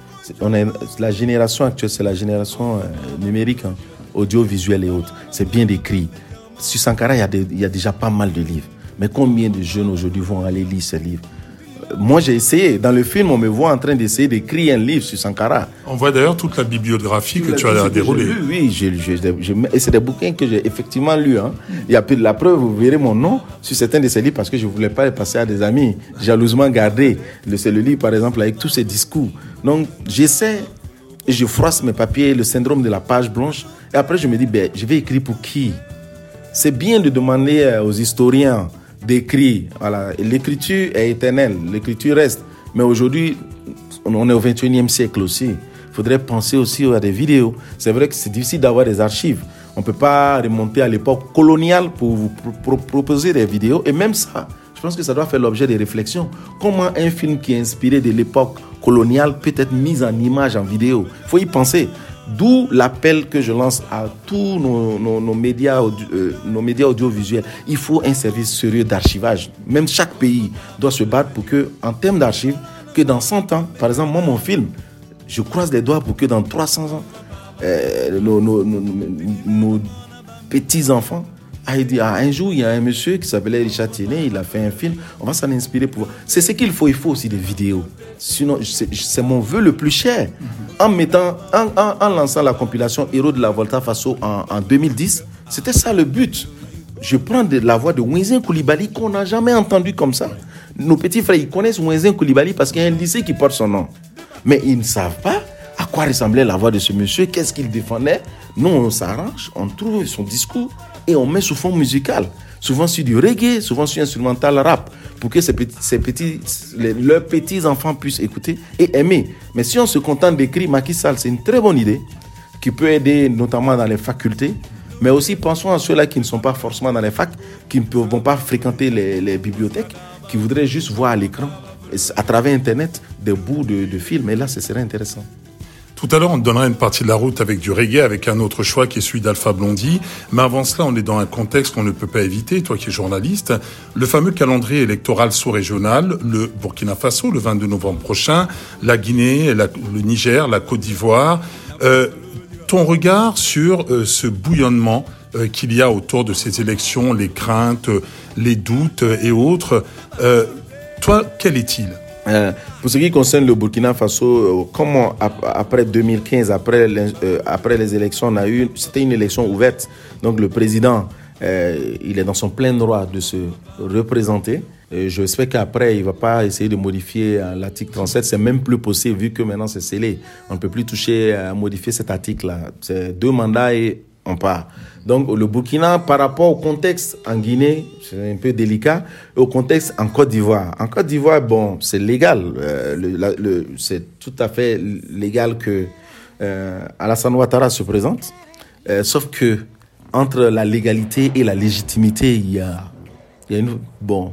On est, la génération actuelle, c'est la génération euh, numérique, hein, audiovisuelle et autres. C'est bien décrit. Sur Sankara, il y a des, il y a déjà pas mal de livres. Mais combien de jeunes aujourd'hui vont aller lire ces livres? Moi, j'ai essayé. Dans le film, on me voit en train d'essayer d'écrire un livre sur Sankara. On voit d'ailleurs toute la bibliographie que tu as déroulée. Oui, je, je, je, je, et c'est des bouquins que j'ai effectivement lus. Hein. Il y a plus de la preuve, vous verrez mon nom sur certains de ces livres parce que je ne voulais pas les passer à des amis. Jalousement gardé. C'est le livre, par exemple, avec tous ces discours. Donc, j'essaie et je froisse mes papiers, le syndrome de la page blanche. Et après, je me dis, ben, je vais écrire pour qui? C'est bien de demander aux historiens d'écrire. Voilà. L'écriture est éternelle, l'écriture reste. Mais aujourd'hui, on est au vingt et unième siècle aussi. Il faudrait penser aussi à des vidéos. C'est vrai que c'est difficile d'avoir des archives. On ne peut pas remonter à l'époque coloniale pour vous pro- proposer des vidéos. Et même ça, je pense que ça doit faire l'objet des réflexions. Comment un film qui est inspiré de l'époque coloniale peut être mis en image, en vidéo? Il faut y penser. D'où l'appel que je lance à tous nos, nos, nos, médias, audio, euh, nos médias audiovisuels. Il faut un service sérieux d'archivage. Même chaque pays doit se battre pour que, en termes d'archives, que dans cent ans, par exemple, moi, mon film, je croise les doigts pour que dans trois cents ans, euh, nos, nos, nos, nos petits-enfants aillent dire, ah, un jour, il y a un monsieur qui s'appelait Richard Tiennet, il a fait un film, on va s'en inspirer pour... C'est ce qu'il faut, il faut aussi des vidéos. Sinon, c'est, c'est mon vœu le plus cher. Mm-hmm. En mettant, en, en, en lançant la compilation Héros de la Volta Faso en, en deux mille dix, c'était ça le but. Je prends de la voix de Mouizin Koulibaly qu'on n'a jamais entendu comme ça. Nos petits frères, ils connaissent Mouizin Koulibaly parce qu'il y a un lycée qui porte son nom. Mais ils ne savent pas à quoi ressemblait la voix de ce monsieur, qu'est-ce qu'il défendait. Nous, on s'arrange, on trouve son discours et on met sous fond musical. Souvent sur du reggae, souvent sur instrumental rap, pour que ces petits, ces petits, les, leurs petits-enfants puissent écouter et aimer. Mais si on se contente d'écrire Macky Sall, c'est une très bonne idée qui peut aider notamment dans les facultés. Mais aussi, pensons à ceux-là qui ne sont pas forcément dans les facs, qui ne vont pas fréquenter les, les bibliothèques, qui voudraient juste voir à l'écran, à travers Internet, des bouts de, de films. Et là, ce serait intéressant. Tout à l'heure, on te donnera une partie de la route avec du reggae, avec un autre choix qui est celui d'Alpha Blondy. Mais avant cela, on est dans un contexte qu'on ne peut pas éviter, toi qui es journaliste. Le fameux calendrier électoral sous-régional, le Burkina Faso, le vingt-deux novembre prochain, la Guinée, la, le Niger, la Côte d'Ivoire. Euh, ton regard sur euh, ce bouillonnement euh, qu'il y a autour de ces élections, les craintes, les doutes et autres. Euh, toi, quel est-il ? Euh, pour ce qui concerne le Burkina Faso, euh, comme on, après deux mille quinze, après les, euh, après les élections, on a eu, c'était une élection ouverte. Donc le président, euh, il est dans son plein droit de se représenter. Et j'espère qu'après, il ne va pas essayer de modifier euh, l'article trente-sept. C'est même plus possible vu que maintenant c'est scellé. On ne peut plus toucher à modifier cet article-là. C'est deux mandats et on part. Donc le Burkina, par rapport au contexte en Guinée, c'est un peu délicat, et au contexte en Côte d'Ivoire. En Côte d'Ivoire, bon, c'est légal, euh, le, la, le, c'est tout à fait légal que euh, Alassane Ouattara se présente, euh, sauf que entre la légalité et la légitimité, il y a, il y a une... Bon,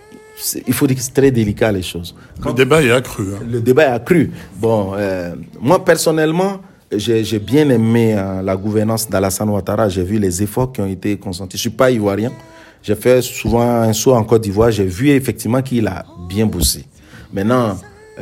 il faut dire que c'est très délicat les choses. Quand, le débat est accru. Hein. Le débat est accru. Bon, euh, moi personnellement... J'ai, j'ai bien aimé euh, la gouvernance d'Alassane Ouattara. J'ai vu les efforts qui ont été consentis. Je suis pas ivoirien. J'ai fait souvent un saut en Côte d'Ivoire. J'ai vu effectivement qu'il a bien bossé. Maintenant,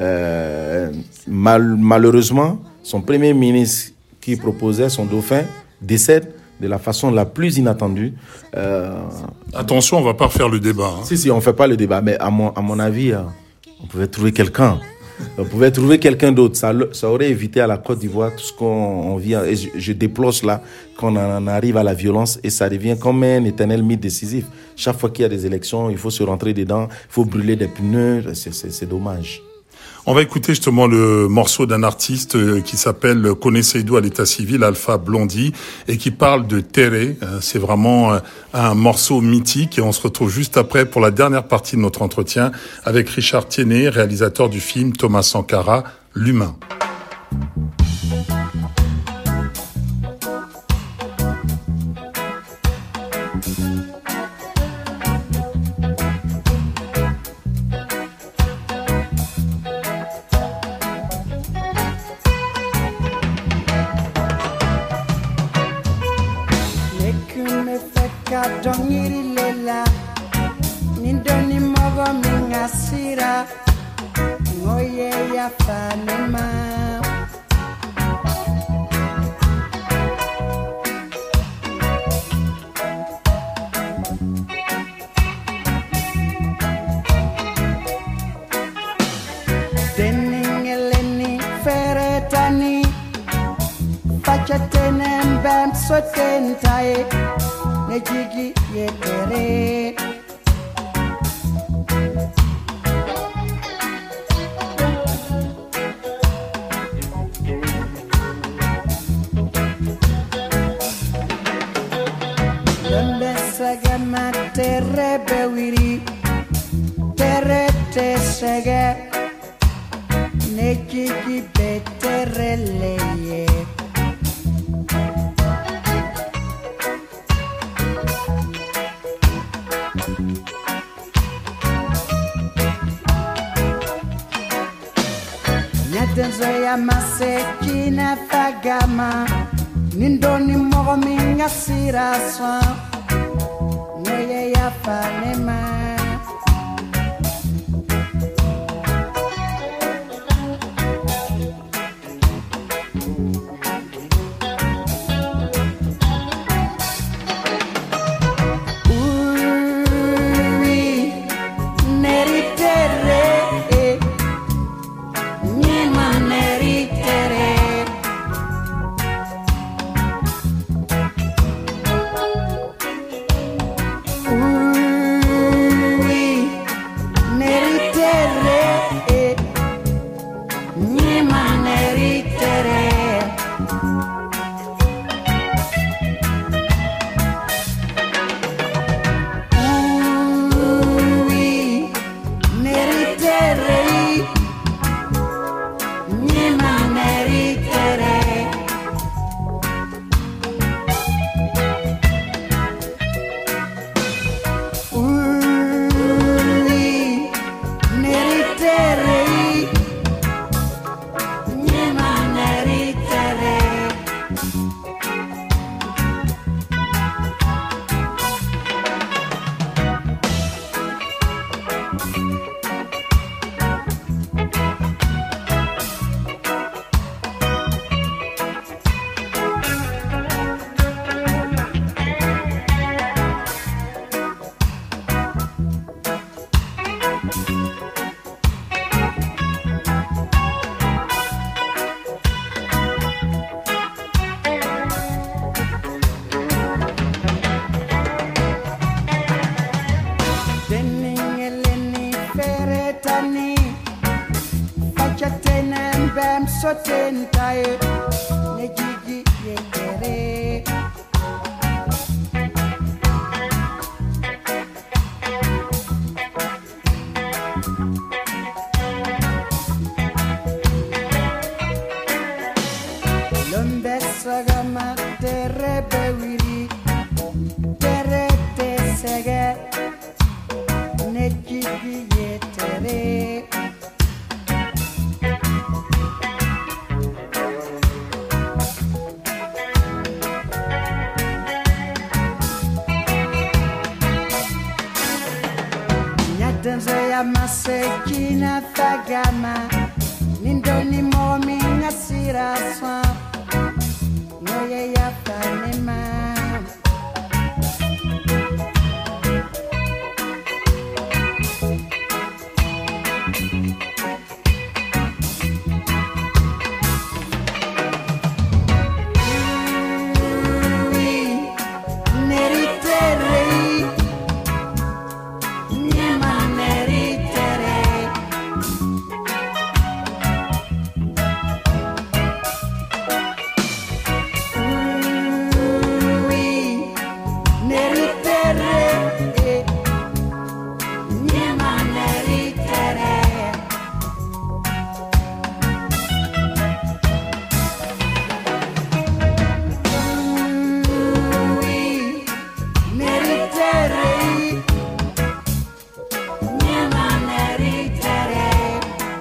euh, mal, malheureusement, son premier ministre qui proposait son dauphin décède de la façon la plus inattendue. Euh, Attention, on va pas refaire le débat. Hein. Si, si, on fait pas le débat. Mais à mon, à mon avis, euh, on pouvait trouver quelqu'un. On pouvait trouver quelqu'un d'autre. Ça, ça aurait évité à la Côte d'Ivoire tout ce qu'on on vit. Et je, je déplore là qu'on en arrive à la violence et ça devient comme un éternel mythe décisif. Chaque fois qu'il y a des élections, il faut se rentrer dedans, il faut brûler des pneus. C'est, c'est, c'est dommage. On va écouter justement le morceau d'un artiste qui s'appelle Kone Seydou à l'état civil, Alpha Blondy, et qui parle de Terre. C'est vraiment un morceau mythique et on se retrouve juste après pour la dernière partie de notre entretien avec Richard Tiennet, réalisateur du film Thomas Sankara, L'Humain.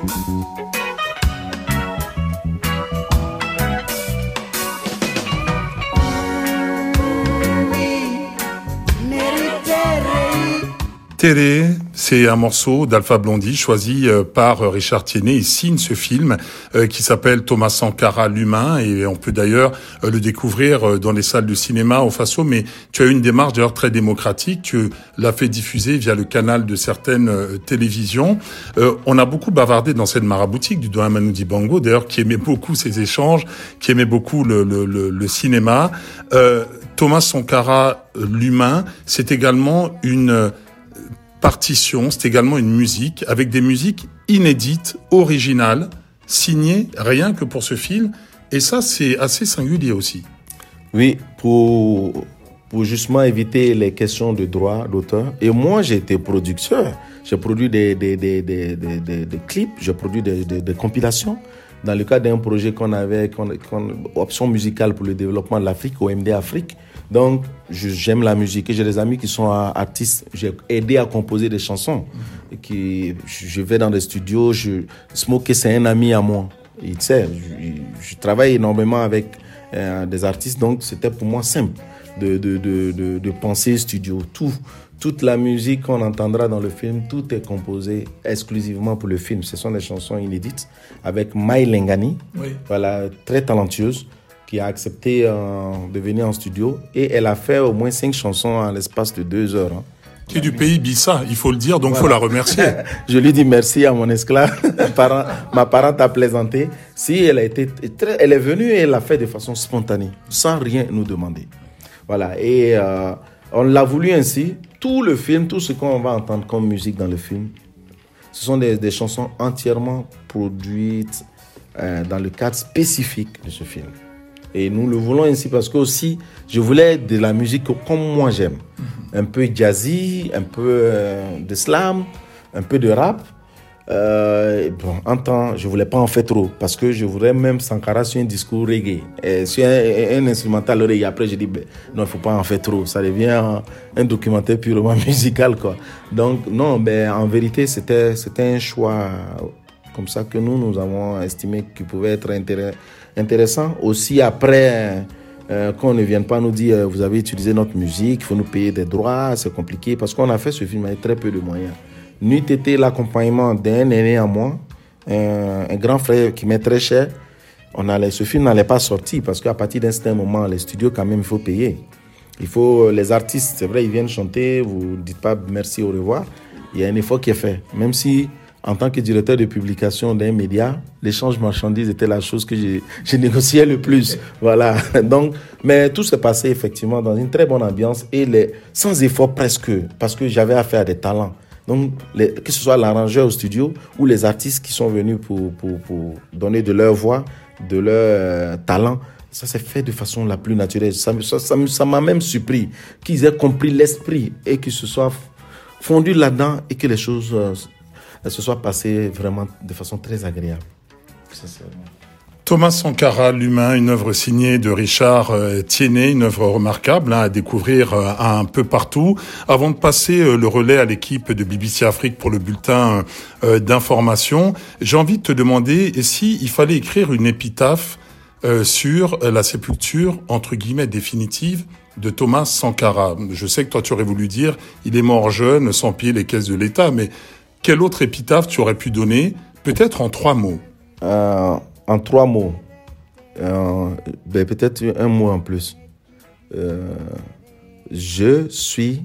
Télé, c'est un morceau d'Alpha Blondy choisi par Richard Tiennet. Il signe ce film euh, qui s'appelle Thomas Sankara, l'humain, et on peut d'ailleurs euh, le découvrir dans les salles de cinéma au Faso. Mais tu as eu une démarche d'ailleurs très démocratique. Tu l'as fait diffuser via le canal de certaines euh, télévisions. Euh, on a beaucoup bavardé dans cette maraboutique du doyen Manu Dibango, d'ailleurs, qui aimait beaucoup ces échanges, qui aimait beaucoup le, le, le, le cinéma. Euh, Thomas Sankara, l'humain, c'est également une partition, c'est également une musique, avec des musiques inédites, originales, signées rien que pour ce film. Et ça, c'est assez singulier aussi. Oui, pour, pour justement éviter les questions de droit d'auteur. Et moi, j'ai été producteur. J'ai produit des, des, des, des, des, des, des clips, j'ai produit des, des, des compilations. Dans le cadre d'un projet qu'on avait, qu'on, qu'on, option musicale pour le développement de l'Afrique, O M D Afrique. Donc, je, j'aime la musique et j'ai des amis qui sont artistes. J'ai aidé à composer des chansons. Et qui, je, je vais dans des studios. Je, Smokey, c'est un ami à moi. Il sait, je, je travaille énormément avec euh, des artistes. Donc, c'était pour moi simple de, de, de, de, de penser studio. Tout, toute la musique qu'on entendra dans le film, tout est composé exclusivement pour le film. Ce sont des chansons inédites avec Mai Lengani, oui. Voilà, très talentueuse, qui a accepté euh, de venir en studio. Et elle a fait au moins cinq chansons en l'espace de deux heures. Hein. Qui est du pays Bissa, il faut le dire, donc il voilà. faut la remercier. Je lui dis merci à mon esclave. Ma parente a plaisanté. Si elle, a été très, elle est venue et elle l'a fait de façon spontanée, sans rien nous demander. Voilà, et euh, on l'a voulu ainsi. Tout le film, tout ce qu'on va entendre comme musique dans le film, ce sont des, des chansons entièrement produites euh, dans le cadre spécifique de ce film. Et nous le voulons ainsi parce que aussi, je voulais de la musique comme moi j'aime. Mm-hmm. Un peu jazzy, un peu euh, de slam, un peu de rap. Euh, bon, en temps, je voulais pas en faire trop parce que je voudrais même Sankara sur un discours reggae, et sur un, un instrumental reggae. Après, j'ai dit ben, non, il faut pas en faire trop. Ça devient un, un documentaire purement musical, quoi. Donc non, ben en vérité, c'était c'était un choix comme ça que nous nous avons estimé qu'il pouvait être intéressant. Intéressant aussi après euh, qu'on ne vienne pas nous dire euh, vous avez utilisé notre musique, il faut nous payer des droits, c'est compliqué parce qu'on a fait ce film avec très peu de moyens. N'eût été l'accompagnement d'un aîné à moi, un, un grand frère qui m'est très cher, on allait, ce film n'allait pas sortir parce qu'à partir d'un certain moment, les studios quand même il faut payer. Il faut, les artistes, c'est vrai, ils viennent chanter, vous ne dites pas merci, au revoir. Il y a un effort qui est fait, même si en tant que directeur de publication d'un média, l'échange marchandises était la chose que j'ai, j'ai négocié le plus. Voilà. Donc, mais tout s'est passé effectivement dans une très bonne ambiance et les, sans effort presque, parce que j'avais affaire à des talents. Donc, les, que ce soit l'arrangeur au studio ou les artistes qui sont venus pour, pour, pour donner de leur voix, de leur euh, talent, ça s'est fait de façon la plus naturelle. Ça, ça, ça, ça m'a même surpris qu'ils aient compris l'esprit et qu'ils se soient fondus là-dedans et que les choses euh, se soit passé vraiment de façon très agréable. Thomas Sankara, l'humain, une œuvre signée de Richard euh, Tiennet, une œuvre remarquable hein, à découvrir euh, un peu partout. Avant de passer euh, le relais à l'équipe de B B C Afrique pour le bulletin euh, d'information, j'ai envie de te demander si il fallait écrire une épitaphe euh, sur la sépulture entre guillemets définitive de Thomas Sankara. Je sais que toi tu aurais voulu dire il est mort jeune, sans piller les caisses de l'État, mais quelle autre épitaphe tu aurais pu donner, peut-être en trois mots? euh, En trois mots. Euh, ben peut-être un mot en plus. Euh, je suis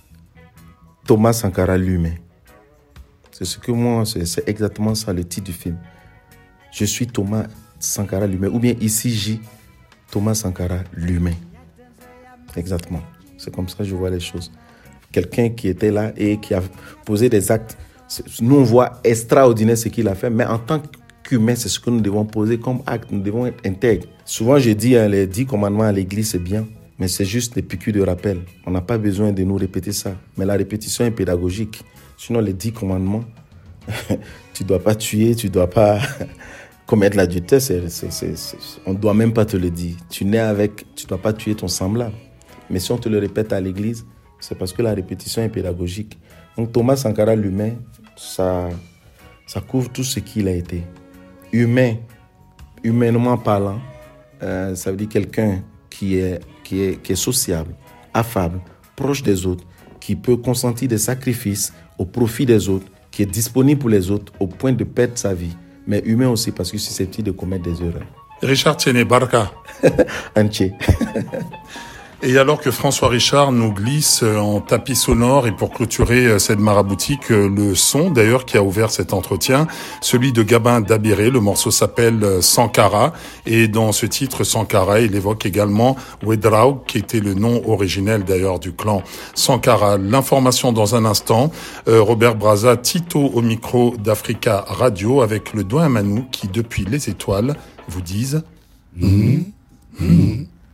Thomas Sankara, l'humain. C'est ce que moi, c'est, c'est exactement ça le titre du film. Je suis Thomas Sankara, l'humain. Ou bien ici, J. Thomas Sankara, l'humain. Exactement. C'est comme ça que je vois les choses. Quelqu'un qui était là et qui a posé des actes. Nous, on voit extraordinaire ce qu'il a fait, mais en tant qu'humain, c'est ce que nous devons poser comme acte. Nous devons être intègres. Souvent, je dis, hein, les dix commandements à l'église, c'est bien, mais c'est juste des piqûres de rappel. On n'a pas besoin de nous répéter ça. Mais la répétition est pédagogique. Sinon, les dix commandements, tu ne dois pas tuer, tu ne dois pas commettre l'adultère. C'est, c'est, c'est, c'est, on ne doit même pas te le dire. Tu nais avec, tu ne dois pas tuer ton semblable. Mais si on te le répète à l'église, c'est parce que la répétition est pédagogique. Donc Thomas Sankara, l'humain, ça, ça couvre tout ce qu'il a été. Humain, humainement parlant, euh, ça veut dire quelqu'un qui est, qui est, qui est sociable, affable, proche des autres, qui peut consentir des sacrifices au profit des autres, qui est disponible pour les autres au point de perdre sa vie, mais humain aussi parce que c'est susceptible de commettre des erreurs. Richard Tiene Barka. Entier. Et alors que François Richard nous glisse en tapis sonore et pour clôturer cette maraboutique, le son d'ailleurs qui a ouvert cet entretien, celui de Gabin Dabiré, le morceau s'appelle Sankara et dans ce titre Sankara, il évoque également Wedraoug qui était le nom originel d'ailleurs du clan Sankara. L'information dans un instant, euh, Robert Braza, Tito au micro d'Africa Radio avec le doigt à Manou qui depuis les étoiles vous disent mmh, mmh.